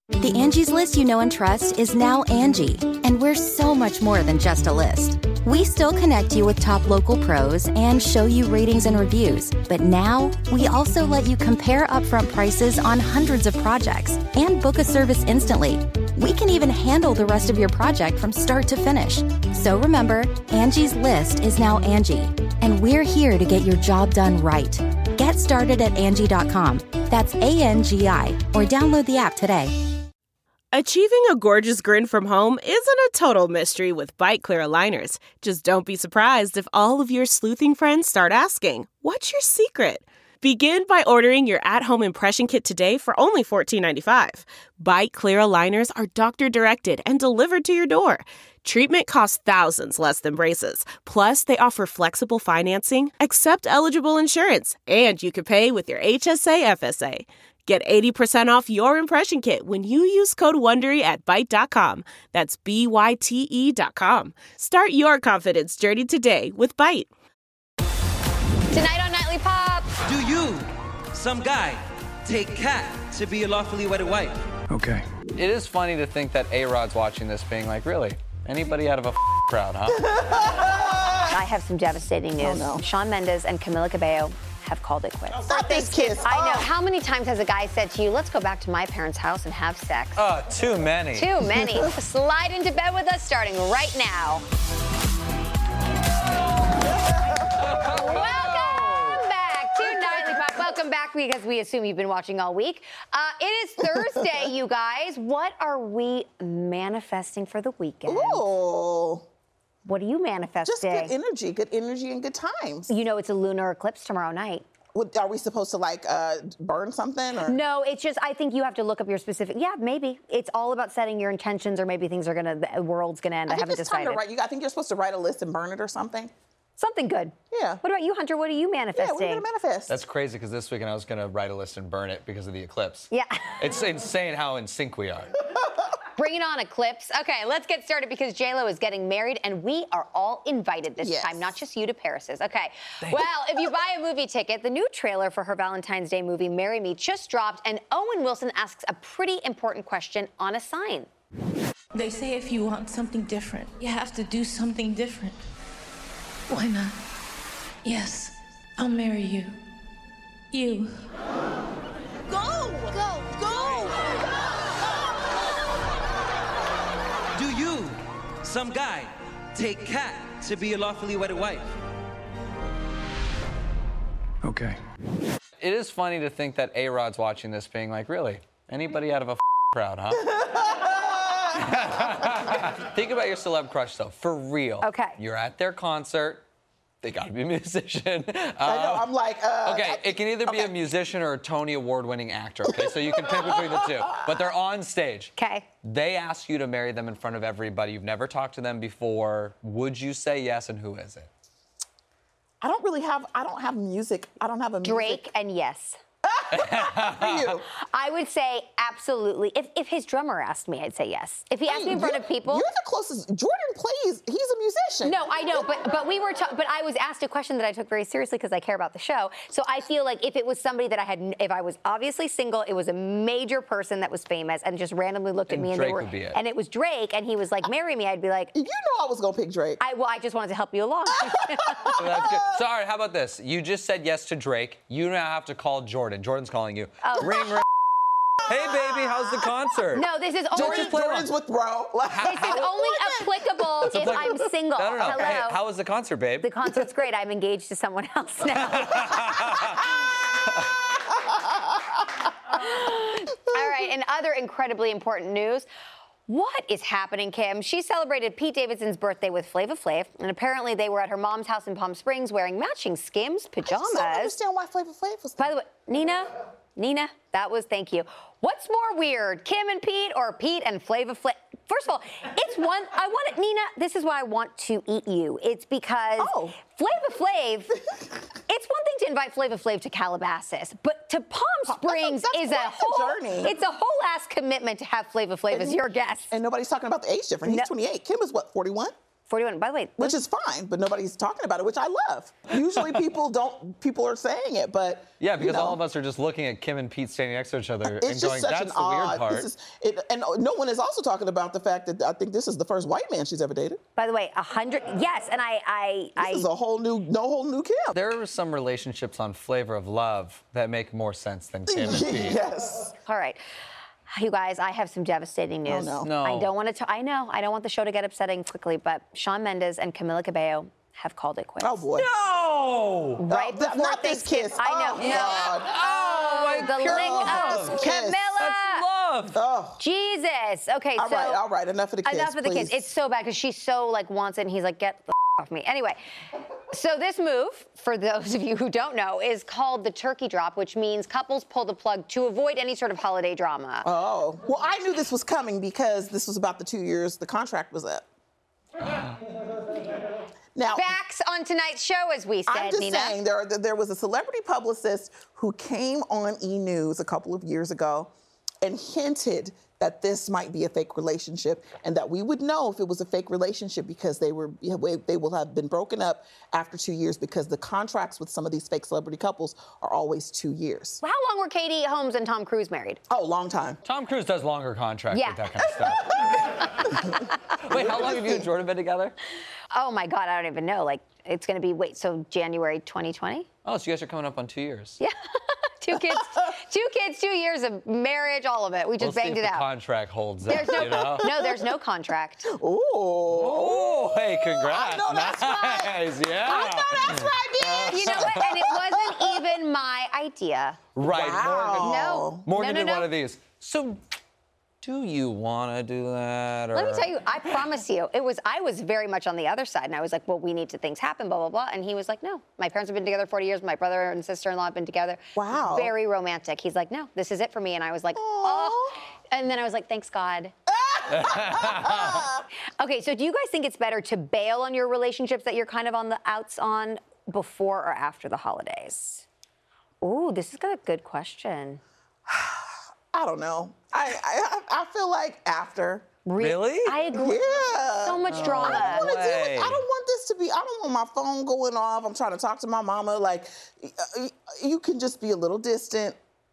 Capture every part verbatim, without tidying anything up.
The Angie's List you know and trust is now Angie, and we're so much more than just a list. We still connect you with top local pros and show you ratings and reviews, but now we also let you compare upfront prices on hundreds of projects and book a service instantly. We can even handle the rest of your project from start to finish. So remember, Angie's List is now Angie, and we're here to get your job done right. Get started at Angie dot com. That's A N G I, or download the app today. Achieving a gorgeous grin from home isn't a total mystery with Byte Clear aligners. Just don't be surprised if all of your sleuthing friends start asking, "What's your secret?" Begin by ordering your at-home impression kit today for only fourteen ninety-five. Byte Clear aligners are doctor-directed and delivered to your door. Treatment costs thousands less than braces. Plus, they offer flexible financing, accept eligible insurance, and you can pay with your H S A F S A. Get eighty percent off your impression kit when you use code WONDERY at Byte dot com. That's B Y T E dot com. Start your confidence journey today with Byte. Tonight on Nightly Pop. Do you, some guy, take Kat to be your lawfully wedded wife? Okay. It is funny to think that A-Rod's watching this being like, really? Anybody out of a crowd, huh? I have some devastating news. Oh, no. Shawn Mendes and Camila Cabello have called it quits. Not this kiss. I know. Oh. How many times has a guy said to you, let's go back to my parents' house and have sex? Uh, too many. Too many. Slide into bed with us starting right now. Welcome back to Nightly Pop. Welcome back because we assume you've been watching all week. Uh, it is Thursday, you guys. What are we manifesting for the weekend? Ooh. What are you manifesting? Just good energy, good energy and good times. You know it's a lunar eclipse tomorrow night. What, are we supposed to like uh, burn something? Or? No, it's just, I think you have to look up your specific, yeah, maybe. It's all about setting your intentions, or maybe things are gonna, the world's gonna end. I, I think haven't it's decided. time to write, you, I think you're supposed to write a list and burn it or something. Something good. Yeah. What about you, Hunter? What are you manifesting? Yeah, what are you gonna manifest? That's crazy, because this weekend I was going to write a list and burn it because of the eclipse. Yeah. It's insane how in sync we are. Bring it on, Eclipse. Okay, let's get started because J-Lo is getting married, and we are all invited this Yes. time, not just you to Paris's. Okay. Well, if you buy a movie ticket, the new trailer for her Valentine's Day movie, Marry Me, just dropped, and Owen Wilson asks a pretty important question on a sign. They say if you want something different, you have to do something different. Why not? Yes, I'll marry you. You. Go! Go! Go! Do you, some guy, take Kat to be your lawfully wedded wife? Okay. It is funny to think that A-Rod's watching this being like, really? Anybody out of a crowd, huh? Think about your celeb crush, though, for real. Okay. You're at their concert. They gotta be a musician. I know, I'm like, uh, Okay, I- it can either be okay. a musician or a Tony Award-winning actor, okay? So you can pick between the two. But they're on stage. Okay. They ask you to marry them in front of everybody. You've never talked to them before. Would you say yes, and who is it? I don't really have, I don't have music. I don't have a music. Drake and yes. For you. I would say absolutely. If, if his drummer asked me, I'd say yes. If he asked me in front You're- of people. You're the closest. Jordan plays, he's a musician. No, I know, but but we were, ta- but I was asked a question that I took very seriously because I care about the show. So I feel like if it was somebody that I had, if I was obviously single, it was a major person that was famous and just randomly looked And at me and Drake they were, would be it. and it was Drake, and he was like, marry me. I'd be like, You know I was gonna pick Drake. I well, I just wanted to help you along. So that's good. So, all right, how about this? You just said yes to Drake. You now have to call Jordan. Jordan's calling you. Oh. Ring, ring. Hey, baby, how's the concert? No, this is only. Jordan, play Jordan's with bro. Like, This is only applicable if applicable. I'm single. No, no, no. Hello. Hey, how was the concert, babe? The concert's great. I'm engaged to someone else now. All right, and other incredibly important news. What is happening, Kim? She celebrated Pete Davidson's birthday with Flava Flav, and apparently they were at her mom's house in Palm Springs wearing matching Skims pajamas. I don't understand why Flavor Flav was By the way, Nina, Nina, that was, thank you. What's more weird, Kim and Pete or Pete and Flava Flav? First of all, it's one, I want it, Nina, this is why I want to eat you. It's because Oh. Flava Flav, it's one thing to invite Flava Flav to Calabasas, but to Palm Springs that's is a quite the whole, journey. it's a whole ass commitment to have Flava Flav as your guest. And nobody's talking about the age difference. He's No. twenty-eight. Kim is what, forty-one? forty-one. By the way, which is fine, but nobody's talking about it, which I love. Usually people don't, people are saying it, but yeah, because you know, all of us are just looking at Kim and Pete standing next to each other it's and just going, such "That's an the odd, weird part." This is, it, and no one is also talking about the fact that I think this is the first white man she's ever dated. by the way, a hundred. Yes, and I, I, I. This is a whole new, no whole new Kim. There are some relationships on Flavor of Love that make more sense than Kim and Pete. Yes. All right. You guys, I have some devastating news. Oh, no. No. I don't want to. I know. I don't want the show to get upsetting quickly, but Shawn Mendes and Camila Cabello have called it quits. Oh boy. No! Right Oh, that- before not this Thanksgiving. kiss. I know. Oh, no. God. Oh, my the pure lick. love. Oh, Kiss. Camilla. That's love! Oh. Jesus. Okay, All so right, all right. Enough of the kiss, enough of the please. kiss. It's so bad because she so like wants it, and he's like, get the off me. Anyway, so this move, for those of you who don't know, is called the turkey drop, which means couples pull the plug to avoid any sort of holiday drama. Oh. Well, I knew this was coming because this was about the two years the contract was up. Now, Facts on tonight's show, as we said, I'm just Nina. saying, there, there was a celebrity publicist who came on E! News a couple of years ago and hinted that this might be a fake relationship and that we would know if it was a fake relationship because they were they will have been broken up after two years because the contracts with some of these fake celebrity couples are always two years. How long were Katie Holmes and Tom Cruise married? Oh, long time. Tom Cruise does longer contracts Yeah. with that kind of stuff. Wait, how long have you and Jordan been together? Oh my God, I don't even know. Like, it's going to be, wait, so January twenty twenty? Oh, so you guys are coming up on two years. Yeah. two kids, two kids, two years of marriage, all of it. We just we'll banged see if it the out. contract holds There's up, no, you know? no, there's no contract. Ooh. Oh, hey, congrats. I know that's right. Nice, yeah. I know that's right, bitch. You know what? And it wasn't even my idea. Right, Wow. No. Morgan, Morgan no, no, did no. one of these. So, do you want to do that? Or... Let me tell you, I promise you, it was, I was very much on the other side. And I was like, well, we need to, things happen, blah, blah, blah. And he was like, no, my parents have been together forty years. My brother and sister-in-law have been together. Wow. Very romantic. He's like, no, this is it for me. And I was like, oh. And then I was like, thanks, God. Okay, so do you guys think it's better to bail on your relationships that you're kind of on the outs on before or after the holidays? Ooh, this is a good question. I don't know. I, I I feel like after. Really? I agree. Yeah. So much drama. I don't, wanna deal with, way. I don't want this to be, I don't want my phone going off. I'm trying to talk to my mama. Like, uh, you can just be a little distant.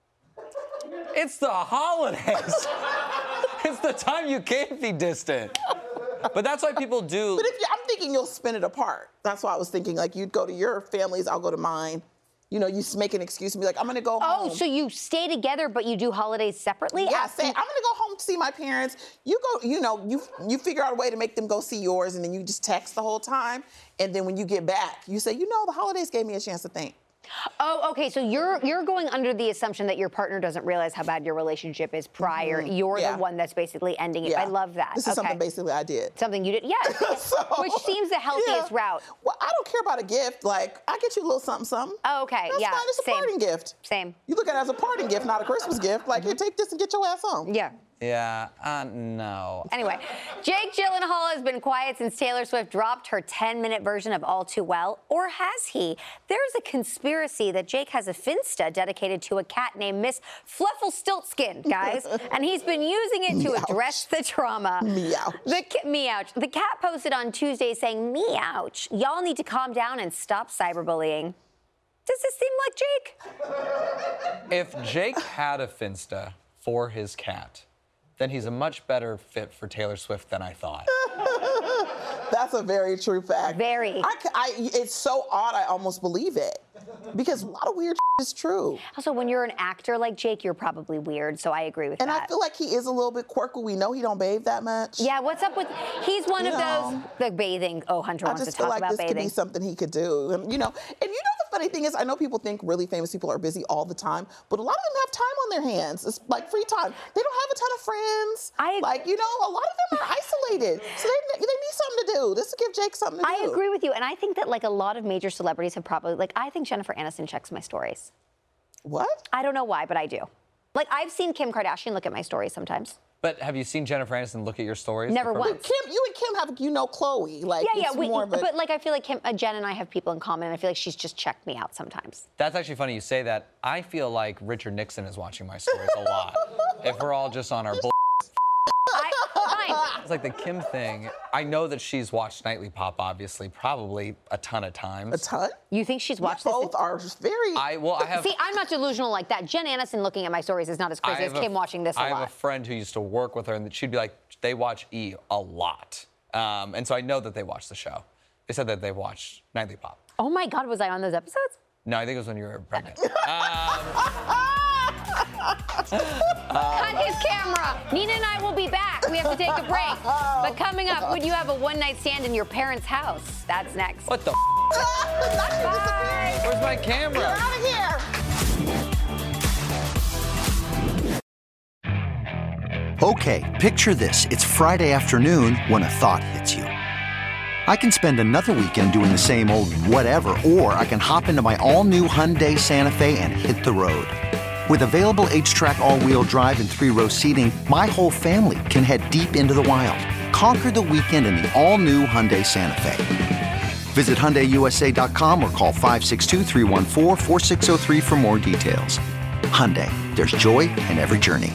It's the holidays. It's the time you can't be distant. But that's why people do. But if you, I'm thinking you'll spin it apart. That's why I was thinking, like, you'd go to your family's, I'll go to mine. You know, you s- make an excuse and be like, I'm gonna go Oh, home. so you stay together, but you do holidays separately? Yeah, After- say, I'm gonna go home to see my parents. You go, you know, you you figure out a way to make them go see yours, and then you just text the whole time. And then when you get back, you say, you know, the holidays gave me a chance to think. Oh, okay. So you're you're going under the assumption that your partner doesn't realize how bad your relationship is prior. You're Yeah. the one that's basically ending it. Yeah. I love that. This is okay. something basically I did. Something you did, yeah. So, Which seems the healthiest yeah. route. Well, I don't care about a gift. Like, I get you a little something, something. Oh, okay. That's yeah. fine. It's a Same. parting gift. Same. You look at it as a parting gift, not a Christmas gift. Like, here, take this and get your ass home. Yeah. Yeah, uh, no. Anyway, Jake Gyllenhaal has been quiet since Taylor Swift dropped her ten-minute version of All Too Well. Or has he? There's a conspiracy that Jake has a Finsta dedicated to a cat named Miss Flufflestiltskin, guys. And he's been using it to Meow. address the trauma. Meow. The ca- meouch. The cat posted on Tuesday saying, meouch. Y'all need to calm down and stop cyberbullying. Does this seem like Jake? If Jake had a Finsta for his cat, then he's a much better fit for Taylor Swift than I thought. That's a very true fact. Very. I, ca- I, it's so odd, I almost believe it. Because a lot of weird is true. Also, when you're an actor like Jake, you're probably weird, so I agree with And that. I feel like he is a little bit quirky. We know he don't bathe that much. Yeah, what's up with, he's one You of know, those, the bathing, oh, Hunter I wants to just feel talk like about this could bathing. be something he could do. And, you know, and you know the funny thing is, I know people think really famous people are busy all the time, but a lot of them have time on their hands. It's like free time. They don't have a ton of friends. I- like, you know, a lot of them are isolated. So they, they need something to do. This will give Jake something to do. I agree with you, and I think that like a lot of major celebrities have probably, like I think Jennifer Aniston checks my stories. What? I don't know why, but I do. Like I've seen Kim Kardashian look at my stories sometimes. But have you seen Jennifer Aniston look at your stories? Never before? once. Kim, you and Kim have, you know, Chloe. Like, Yeah, yeah, it's we, more of a, but like I feel like Kim, uh, Jen and I have people in common, and I feel like she's just checked me out sometimes. That's actually funny you say that. I feel like Richard Nixon is watching my stories a lot. If we're all just on our bull. I, fine. It's like the Kim thing. I know that she's watched Nightly Pop, obviously, probably a ton of times. A ton? You think she's watched you this? Both are very. I well, I have. See, I'm not delusional like that. Jen Aniston looking at my stories is not as crazy as Kim a, watching this a I lot. have a friend who used to work with her, and she'd be like, they watch E a lot, um, and so I know that they watch the show. They said that they watched Nightly Pop. Oh my God, was I on those episodes? No, I think it was when you were pregnant. um, Cut his camera. Nina and I will be back. We have to take a break. But coming up, would you have a one-night stand in your parents' house? That's next. What the? F- Bye. Where's my camera? Get out of here. Okay, picture this. It's Friday afternoon when a thought hits you. I can spend another weekend doing the same old whatever, or I can hop into my all-new Hyundai Santa Fe and hit the road. With available H-Track all-wheel drive and three-row seating, my whole family can head deep into the wild. Conquer the weekend in the all-new Hyundai Santa Fe. Visit Hyundai U S A dot com or call five six two, three one four, four six zero three for more details. Hyundai, there's joy in every journey.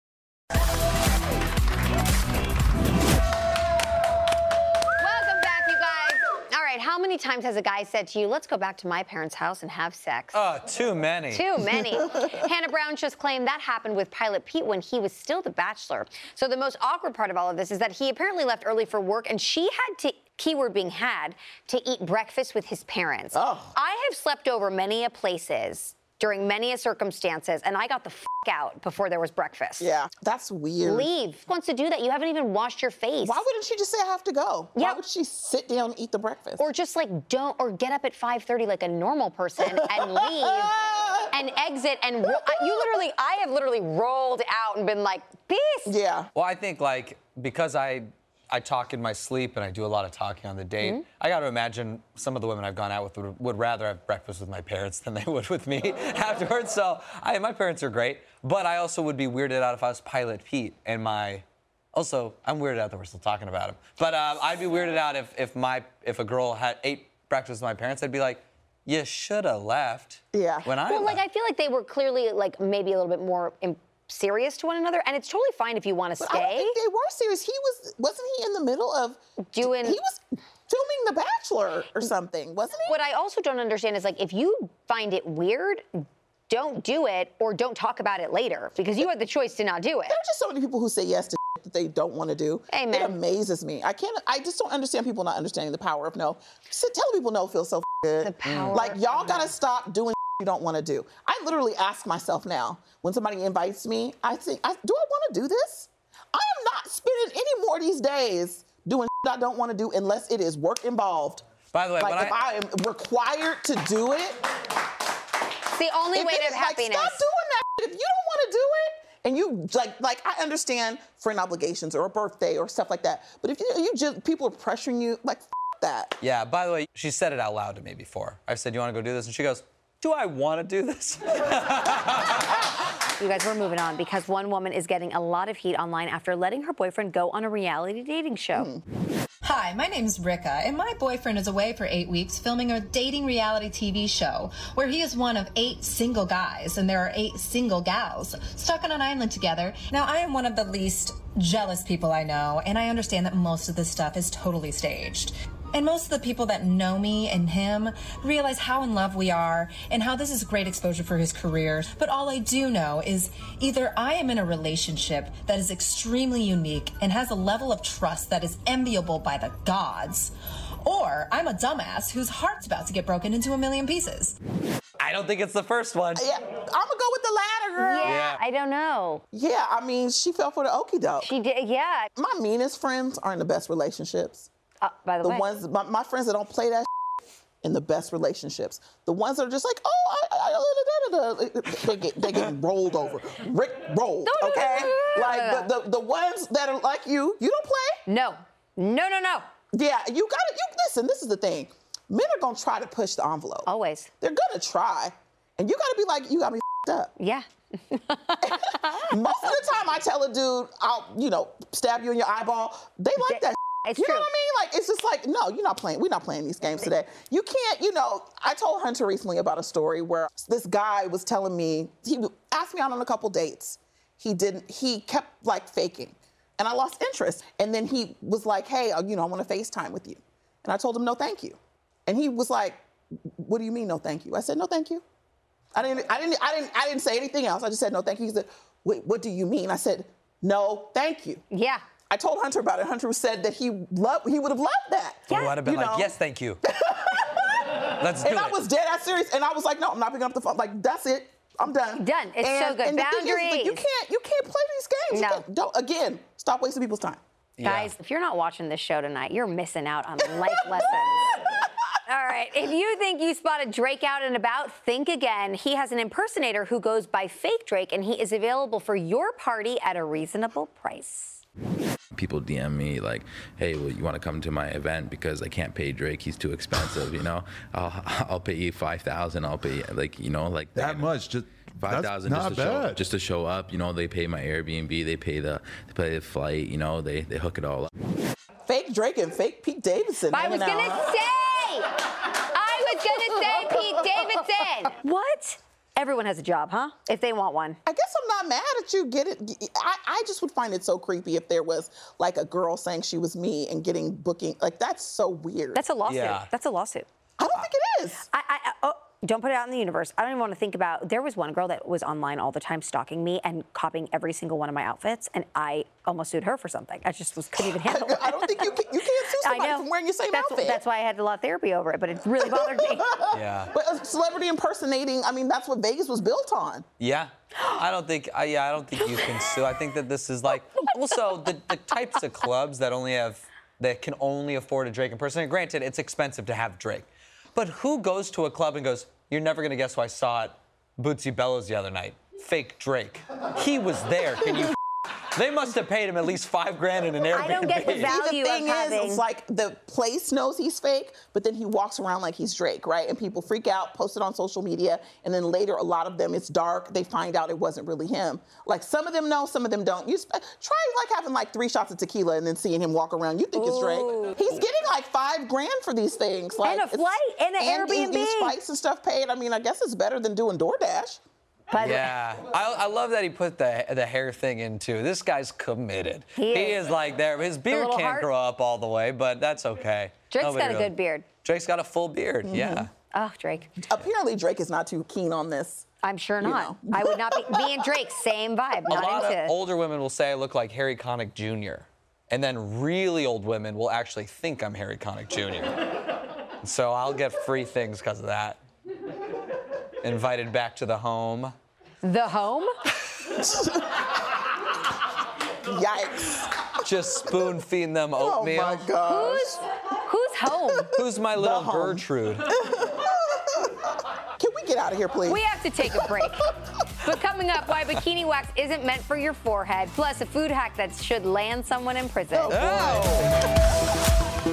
How many times has a guy said to you, let's go back to my parents' house and have sex? Uh, too many. Too many. Hannah Brown just claimed that happened with Pilot Pete when he was still the Bachelor. So the most awkward part of all of this is that he apparently left early for work and she had to, keyword being had, to eat breakfast with his parents. Oh. I have slept over many a places during many a circumstances, and I got the f*** out before there was breakfast. Yeah, that's weird. Leave. Who wants to do that? You haven't even washed your face. Why wouldn't she just say I have to go? Yeah. Why would she sit down and eat the breakfast? Or just like don't, or get up at five thirty like a normal person and leave and exit and ro- I, you literally, I have literally rolled out and been like, peace. Yeah. Well, I think like because I I talk in my sleep and I do a lot of talking on the date, mm-hmm. I got to imagine some of the women I've gone out with would, would rather have breakfast with my parents than they would with me afterwards. So I, my parents are great, but I also would be weirded out if I was Pilot Pete and my. Also, I'm weirded out that we're still talking about him. But um, I'd be weirded out if if my if a girl had ate breakfast with my parents. I'd be like, you should have left. Yeah. When I well, left. like I feel like they were clearly like maybe a little bit more Imp- serious to one another, and it's totally fine if you want to But stay. I don't think they were serious. He was, wasn't he in the middle of doing? He was filming The Bachelor or something, wasn't he? What I also don't understand is like if you find it weird, don't do it or don't talk about it later because you had the choice to not do it. There are just so many people who say yes to that they don't want to do. Amen. It amazes me. I can't. I just don't understand people not understanding the power of no. So telling people no feels so good. The power. Like y'all gotta stop doing you don't want to do. I literally ask myself now when somebody invites me. I think, I, do I want to do this? I am not spending any more of these days doing I don't want to do unless it is work involved. By the way, like when if I... I am required to do it. It's the only if way it to is, happiness. Like, stop doing that. If you don't want to do it, and you like, like I understand friend obligations or a birthday or stuff like that. But if you, you just people are pressuring you, like f- that. Yeah. By the way, she said it out loud to me before. I said, "You want to go do this?" And she goes, "Do I want to do this?" You guys, we're moving on because one woman is getting a lot of heat online after letting her boyfriend go on a reality dating show. Mm. Hi, my name's Rika, and my boyfriend is away for eight weeks filming a dating reality T V show where he is one of eight single guys, and there are eight single gals stuck on an island together. Now, I am one of the least jealous people I know, and I understand that most of this stuff is totally staged. And most of the people that know me and him realize how in love we are and how this is great exposure for his career. But all I do know is either I am in a relationship that is extremely unique and has a level of trust that is enviable by the gods, or I'm a dumbass whose heart's about to get broken into a million pieces. I don't think it's the first one. Yeah, I'm gonna go with the latter, girl. Yeah, Yeah. I don't know. Yeah, I mean, she fell for the okie doke. She did, yeah. My meanest friends are in the best relationships. Uh, by the, The way. ones, my, my friends that don't play that in the best relationships. The ones that are just like, oh, I, I, I, da, da, da, they get they get rolled over, Rick rolled, okay? Like the, the the ones that are like you, you don't play. No, no, no, no. Yeah, you gotta you listen. This is the thing. Men are gonna try to push the envelope. Always. They're gonna try, and you gotta be like, you gotta be up. Yeah. Most of the time, I tell a dude, I'll you know stab you in your eyeball. They like that. It's you true. know what I mean? Like, it's just like, no, you're not playing. We're not playing these games today. You can't, you know, I told Hunter recently about a story where this guy was telling me, he asked me out on a couple dates. He didn't, he kept like faking. And And I lost interest. And then he was like, hey, uh, you know, I want to FaceTime with you. And I told him, no, thank you. And he was like, what do you mean, no, thank you? I said, no, thank you. I didn't, I didn't, I didn't, I didn't say anything else. I just said, no, thank you. He said, wait, what do you mean? I said, no, thank you. Yeah. I told Hunter about it. Hunter said that he loved, he would have loved that. Yeah. Well, I'd have been you like, know? yes, thank you. Let's do and it. And I was dead ass serious. And I was like, no, I'm not picking up the phone. Like, that's it. I'm done. Done. It's and, so good. And Boundaries. The thing is, like, you can't, you can't play these games. No. You can't, don't, again, stop wasting people's time. Yeah. Guys, if you're not watching this show tonight, you're missing out on life lessons. All right, if you think you spotted Drake out and about, think again. He has an impersonator who goes by Fake Drake, and he is available for your party at a reasonable price. People D M me like, hey, well, you want to come to my event because I can't pay Drake, he's too expensive, you know? I'll, I'll pay you five thousand dollars, I'll pay, like, you know, like that much, just five thousand dollars just to show up, just to show up, you know, they pay my Airbnb, they pay the, they pay the flight, you know, they, they hook it all up. Fake Drake and fake Pete Davidson. I was going to say, I was going to say Pete Davidson. What? Everyone has a job, huh? If they want one. I guess I'm not mad at you. Get it? I, I just would find it so creepy if there was like a girl saying she was me and getting booking. Like, that's so weird. That's a lawsuit. Yeah. That's a lawsuit. I don't think it is. I, I, I, oh, don't put it out in the universe. I don't even want to think about. There was one girl that was online all the time stalking me and copying every single one of my outfits, and I almost sued her for something. I just was, couldn't even handle it. I don't think you can, you can't sue somebody from wearing your same that's, outfit. That's why I had a lot of therapy over it, but it really bothered me. Yeah. But uh, celebrity impersonating, I mean, that's what Vegas was built on. Yeah. I don't think, I, yeah, I don't think you can sue. I think that this is like, also the, the types of clubs that only have, that can only afford a Drake impersonator. Granted, it's expensive to have Drake. But who goes to a club and goes, you're never going to guess who I saw at Bootsy Bellows the other night? Fake Drake. He was there. Can you? They must have paid him at least five grand in an Airbnb. I don't get the value See, the thing of having... is, it's like the place knows he's fake, but then he walks around like he's Drake, right? And people freak out, post it on social media, and then later, a lot of them, it's dark. They find out it wasn't really him. Like, some of them know, some of them don't. You sp- try like having like three shots of tequila and then seeing him walk around. You think Ooh. it's Drake? He's getting like five grand for these things, like and a flight and an and Airbnb. These flights and stuff paid. I mean, I guess it's better than doing DoorDash. By yeah, I, I love that he put the the hair thing in too. This guy's committed. He is, he is like there. His beard little can't heart. grow up all the way, but that's okay. Drake's Nobody got a really- good beard. Drake's got a full beard. Mm-hmm. Yeah. Oh, Drake. Apparently, Drake is not too keen on this. I'm sure You not. know. I would not be. Me and Drake, same vibe. A Not lot into. of older women will say I look like Harry Connick Junior And then really old women will actually think I'm Harry Connick Junior So I'll get free things because of that. Invited back to the home. The home? Yikes. Just spoon feeding them Oh oatmeal. my gosh. Who's who's home? Who's my little home. Gertrude? Can we get out of here, please? We have to take a break. But coming up, why bikini wax isn't meant for your forehead, plus a food hack that should land someone in prison. Oh,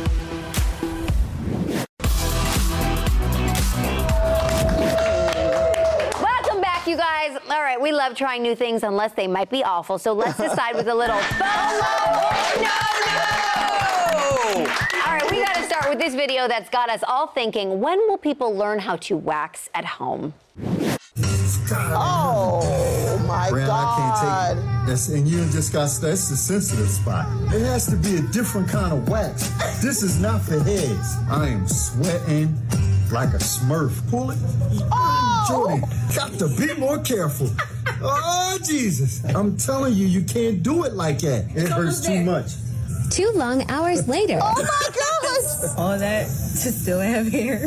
Welcome back, you guys. All right, we love trying new things unless they might be awful. So let's decide with a little FOMO or no, no. All right, we got to start with this video that's got us all thinking, when will people learn how to wax at home? Oh my Brand, God. I can't take it. That's, and you discussed that's the sensitive spot. It has to be a different kind of wax. This is not for heads. I am sweating like a Smurf. Pull it. Oh. Jordan, got to be more careful. Oh, Jesus. I'm telling you, you can't do it like that. It hurts too much. Two long hours later. Oh my gosh. All that to still have hair.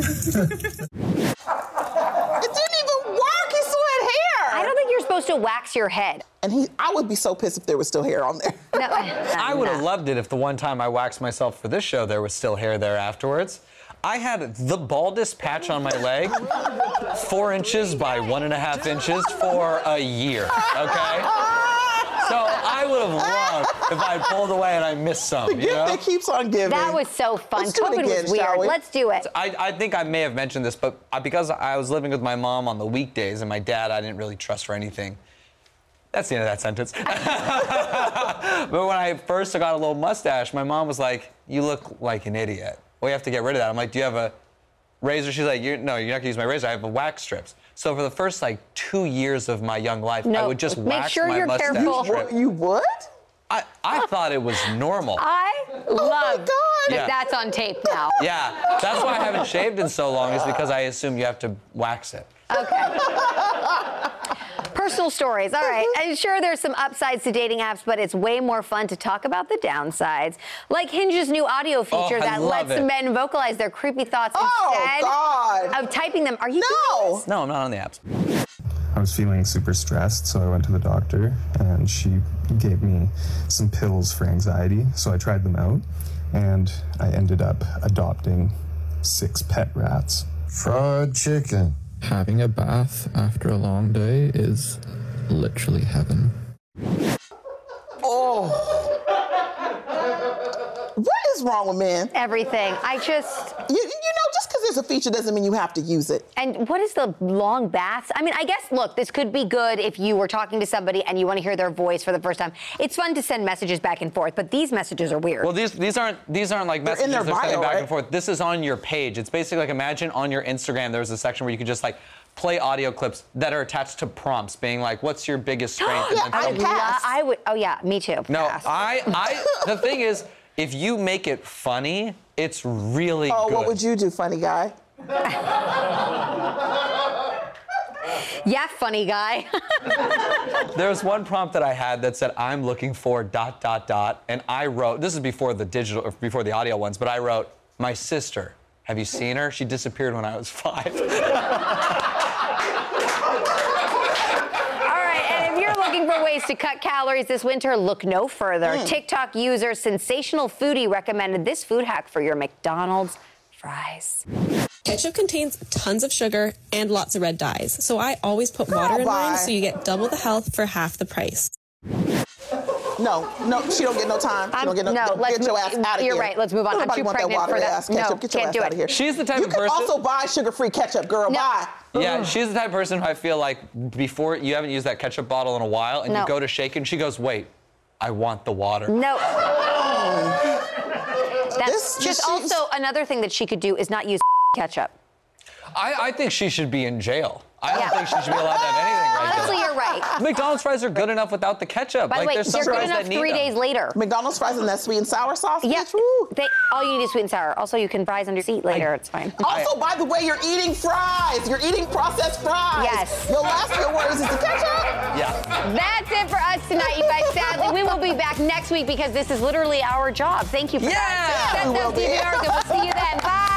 It didn't even work. He still had hair. I don't think you're supposed to wax your head. And he, I would be so pissed if there was still hair on there. No, I would have loved it if the one time I waxed myself for this show, there was still hair there afterwards. I had the baldest patch on my leg, four inches by one and a half inches for a year, okay? So I would have loved if I pulled away and I missed some, The you gift know? that keeps on giving. That was so fun. Let's do it COVID again, was weird. shall we? Let's do it. I, I think I may have mentioned this, but I- because I was living with my mom on the weekdays and my dad I didn't really trust for anything. That's the end of that sentence. But when I first got a little mustache, my mom was like, you look like an idiot. We have to get rid of that. I'm like, do you have a razor? She's like, you're, no, you're not gonna use my razor. I have a wax strips. So for the first like two years of my young life, No, I would just make wax sure my you're mustache careful. strip. You would? I, I thought it was normal. I love God. that Yeah. that's on tape now. Yeah, that's why I haven't shaved in so long, is because I assume you have to wax it. Okay. Personal stories. All right. I'm sure there's some upsides to dating apps, but it's way more fun to talk about the downsides. Like Hinge's new audio feature Oh, I that love lets it. men vocalize their creepy thoughts Oh, instead God. of typing them. Are you No. doing this? No, I'm not on the apps. I was feeling super stressed, so I went to the doctor, and she gave me some pills for anxiety, so I tried them out, and I ended up adopting six pet rats. Fried chicken. Having a bath after a long day is literally heaven. Oh. What is wrong with men? Everything. I just... You, you know, just because there's a feature doesn't mean you have to use it. And what is the long baths? I mean, I guess, look, this could be good if you were talking to somebody and you want to hear their voice for the first time. It's fun to send messages back and forth, but these messages are weird. Well, these these aren't these aren't like They're in messages their they're bio, sending back right? and forth. This is on your page. It's basically like, imagine on your Instagram there's a section where you can just like play audio clips that are attached to prompts, being like, "What's your biggest strength?" Yeah, and then I tell would me- pass. I would, oh yeah, me too. No, Pass. I I the thing is, if you make it funny, it's really Oh, good. what would you do, funny guy? Yeah, funny guy. There was one prompt that I had that said, "I'm looking for dot dot dot," and I wrote, this is before the digital, or before the audio ones, but I wrote, "My sister. Have you seen her? She disappeared when I was five." All right, and if you're looking for ways to cut calories this winter, look no further. Mm. TikTok user Sensational Foodie recommended this food hack for your McDonald's fries. Ketchup contains tons of sugar and lots of red dyes, so I always put Girl, water in bye. mine so you get double the health for half the price. No, no, she don't get no time. She I'm- don't get no, no, don't let's get your mo- ass out of here. you're right, let's move on. I'm Nobody too want pregnant that for that. water-ass ketchup. No, Get your can't ass do out it. of here. She's the type you of can person- also buy sugar-free ketchup, girl. No. Bye. Yeah, she's the type of person who I feel like before you haven't used that ketchup bottle in a while, and No. you go to shake it, and she goes, "Wait, I want the water." No. That's This- just this- also another thing that she could do is not use ketchup. I, I think she should be in jail. I don't Yeah. think she should be allowed to have anything regular. Honestly, you're right. McDonald's fries are good enough without the ketchup. By the like, way, there's some they're good fries enough that need three them. days later. McDonald's fries and that sweet and sour sauce. Yeah, bitch, woo. they, all you need is sweet and sour. Also, you can fries under your seat later. It's fine. Also, by the way, you're eating fries. You're eating processed fries. Yes. Your last few words is the ketchup. Yeah. That's it for us tonight, you guys. Sadly, we will be back next week because this is literally our job. Thank you for Yeah. that. Yeah, we That's will be. S D V R, and we'll see you then. Bye.